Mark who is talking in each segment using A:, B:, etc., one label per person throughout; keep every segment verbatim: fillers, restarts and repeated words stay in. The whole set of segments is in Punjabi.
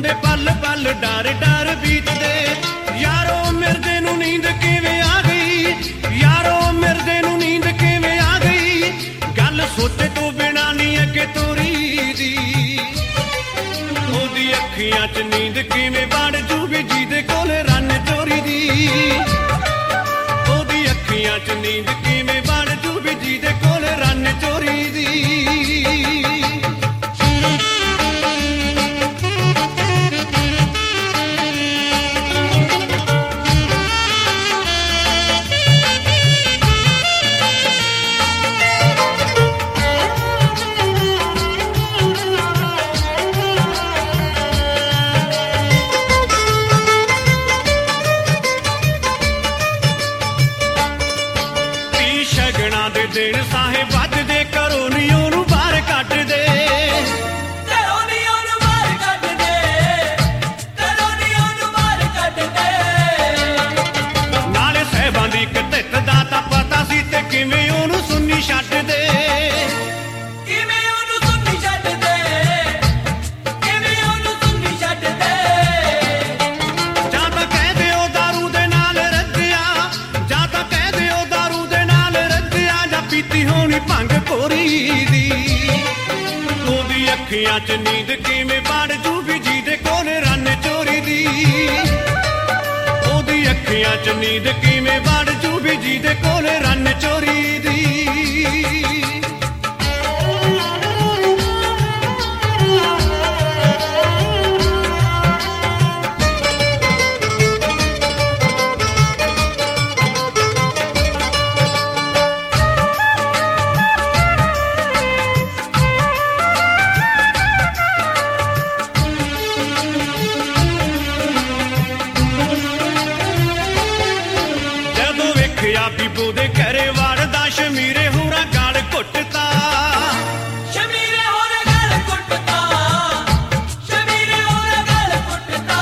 A: ਦੇ ਪਲ ਪਲ ਡਰ ਡਰ ਬੀਤਦੇ। ਯਾਰੋ ਮਿਰਦੇ ਨੂੰ ਨੀਂਦ ਕਿਵੇਂ ਆ ਗਈ, ਯਾਰੋ ਮਿਰਦੇ ਨੂੰ ਨੀਂਦ ਕਿਵੇਂ ਆ ਗਈ, ਗੱਲ ਸੋਚੇ ਤੋਂ ਬਿਨਾਂ ਨਹੀਂ ਅੱਗੇ ਤੋਰੀ ਦੀ। ਉਹਦੀ ਅੱਖੀਆਂ 'ਚ ਨੀਂਦ ਕਿਵੇਂ ਵੜ ਜੂਗੀ ਜਿਹਦੇ ਕੋਲ ਰੰਨ ਚੋਰੀ ਦੀ। ਉਹਦੀ ਅੱਖੀਆਂ 'ਚ ਨੀਂਦ ਕਿਵੇਂ ਵੜ ਜੂਗੀ ਜਿਹਦੇ ਕੋਲ ਰੰਨ ਚੋਰੀ ਦੀ। ਦਿਨ ਸਾਹੇ ਵੱਜਦੇ ਘਰੋਂ ਨੀ ਉਹਨੂੰ ਬਾਹਰ ਕੱਢਦੇ,
B: ਘਰੋਂ ਨੀ ਉਹਨੂੰ ਬਾਹਰ ਕੱਢਦੇ, ਘਰੋਂ ਨੀ ਉਹਨੂੰ ਬਾਹਰ ਕੱਢਦੇ।
A: ਨਾਲੇ ਸਾਹਿਬਾਂ ਦੀ ਇੱਕ ਧਿੱਤ ਦਾ ਤਾਂ ਪਤਾ ਸੀ ਤੇ ਕਿਵੇਂ ਉਹਨੂੰ ਸੁੰਨੀ ਛੱਡਦੇ,
B: ਕਿਵੇਂ ਉਹਨੂੰ ਸੁੰਨੀ ਛੱਡਦੇ, ਕਿਵੇਂ ਉਹਨੂੰ ਸੁੰਨੀ ਛੱਡਦੇ।
A: ਜਾਂ ਤਾਂ ਕਹਿ ਦਿਓ ਦਾਰੂ ਦੇ ਨਾਲ ਰੱਜਿਆ, ਜਾਂ ਤਾਂ ਕਹਿ ਦਿਓ ਦਾਰੂ ਦੇ ਨਾਲ ਰੱਜਿਆ, ਜਾਂ ਪੀਤੀ ਹੋਣੀ ਭੰਗ ਭੋਰੀ ਦੀ। ਉਹਦੀ ਅੱਖੀਆਂ 'ਚ ਨੀਂਦ ਕਿਵੇਂ ਵੜ ਜੂਗੀ ਜਿਹਦੇ ਕੋਲ ਰੰਨ ਚੋਰੀ ਦੀ। ਉਹਦੀ ਅੱਖੀਆਂ 'ਚ ਨੀਂਦ ਕਿਵੇਂ ਵੜ ਜੂਗੀ ਜਿਹਦੇ ਕੋਲ ਰੰਨ ਚੋਰੀ ਦੀ। ਬੀਬੋ ਦੇ ਘਰੇ ਵੜਦਾ ਸ਼ਮੀਰੇ ਹੋਰਾਂ ਗਲ ਘੁੱਟਤਾ,
B: ਸ਼ਮੀਰੇ ਹੋਰਾਂ ਗਲ ਘੁੱਟਤਾ, ਸ਼ਮੀਰੇ ਹੋਰਾਂ ਗਲ ਘੁੱਟਤਾ।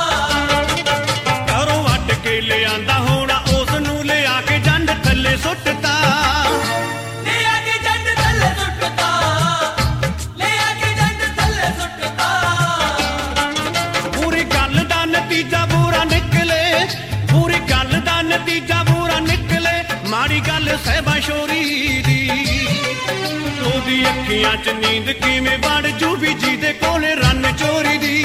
A: ਘਰੋਂ ਵੱਢ ਕੇ ਲਿਆਂਦਾ ਹੋਣਾ ਉਸ ਨੂੰ ਲਿਆ ਕੇ ਜੰਡ ਥੱਲੇ ਸੁੱਟਤਾ,
B: ਲਿਆ ਕੇ ਜੰਡ ਥੱਲੇ ਸੁੱਟਤਾ, ਲਿਆ ਕੇ ਜੰਡ ਥੱਲੇ ਸੁੱਟਤਾ।
A: ਪੂਰੀ ਗੱਲ ਦਾ ਨਤੀਜਾ ਬੁਰਾ ਨਿਕਲੇ, ਪੂਰੀ ਗੱਲ ਦਾ ਨਤੀਜਾ ਬੁਰਾ ਨਿਕਲੇ, ਮਾੜੀ ਗੱਲ ਸਾਹਿਬਾਂ ਸ਼ੋਰੀ ਦੀ। ਉਹਦੀ ਅੱਖੀਆਂ 'ਚ ਨੀਂਦ ਕਿਵੇਂ ਵੜ ਜੂਗੀ ਜਿਹਦੇ ਕੋਲ ਰੰਨ ਚੋਰੀ ਦੀ।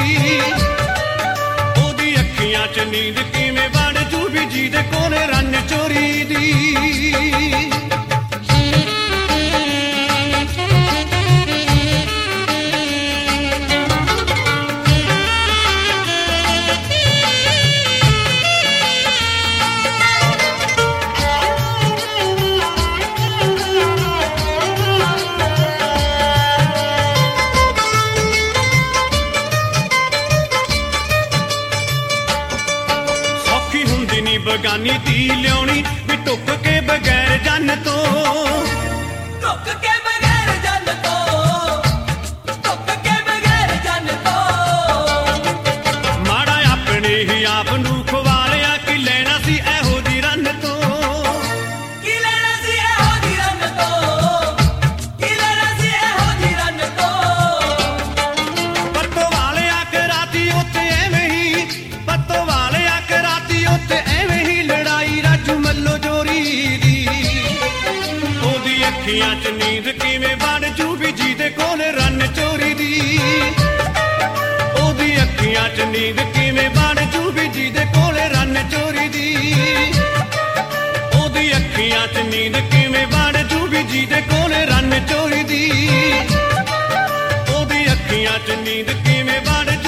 A: ਉਹਦੀ ਅੱਖੀਆਂ 'ਚ ਨੀਂਦ ਕਿਵੇਂ ਵੜ ਜੂਗੀ ਜਿਹਦੇ ਕੋਲ ਰੰਨ ਚੋਰੀ ਦੀ। ਬਗਾਨੀ ਧੀ ਲਿਆਉਣੀ ਵੀ ਟੁੱਕ ਕੇ ਬਗੈਰ ਜੰਨ ਤੋਂ,
B: ਟੁੱਕ ਕੇ ਬਗੈਰ ਜੰਨ ਤੋਂ, ਟੁੱਕ ਕੇ ਬਗੈਰ ਜੰਨ ਤੋਂ।
A: ਮਾੜਾ ਆਪਣੇ ਹੀ ਆਪ ਨੂੰ ਖਵਾ ਲਿਆ ਕਿ ਲੈਣਾ ਸੀ ਇਹੋ ਜੀ ਰੰਨ ਤੋਂ,
B: ਕੀ ਲੈਣਾ ਸੀ ਇਹੋ ਜੀ ਰੰਨ ਤੋਂ, ਕੀ ਲੈਣਾ ਸੀ ਇਹੋ ਜੀ ਰੰਨ ਤੋਂ।
A: ਪੱਤੋ ਵਾਲਿਆ ਕਿ ਰਾਤੀ ਉੱਤੇ ਐਵੇਂ ਹੀ, ਪੱਤੋ ਵਾਲਿਆ ਕਿ ਰਾਤੀ ਉੱਤੇ ਐਵੇਂ ਹੀ ਲੜਾਈ ਰਾਜੂ ਮੱਲੋ ਜੋਰੀ ਦੀ। ਉਹਦੀ ਅੱਖੀਆਂ 'ਚ ਨੀਂਦ ਕਿਵੇਂ ਵੜ ਜੂਗੀ ਜਿਹਦੇ ਕੋਲ ਰੰਨ ਚੋਰੀ ਦੀ। ਉਹਦੀ ਅੱਖੀਆਂ 'ਚ ਨੀਂਦ ਕਿਵੇਂ ਵੜ ਜੂਗੀ ਜਿਹਦੇ ਕੋਲ ਰੰਨ ਚੋਰੀ ਦੀ। ਉਹਦੀ ਅੱਖੀਆਂ 'ਚ ਨੀਂਦ ਕਿਵੇਂ ਵੜ ਜੂਗੀ ਜਿਹਦੇ ਕੋਲ ਰੰਨ ਚੋਰੀ ਦੀ। ਉਹਦੀ ਅੱਖੀਆਂ 'ਚ ਨੀਂਦ ਕਿਵੇਂ ਵੜ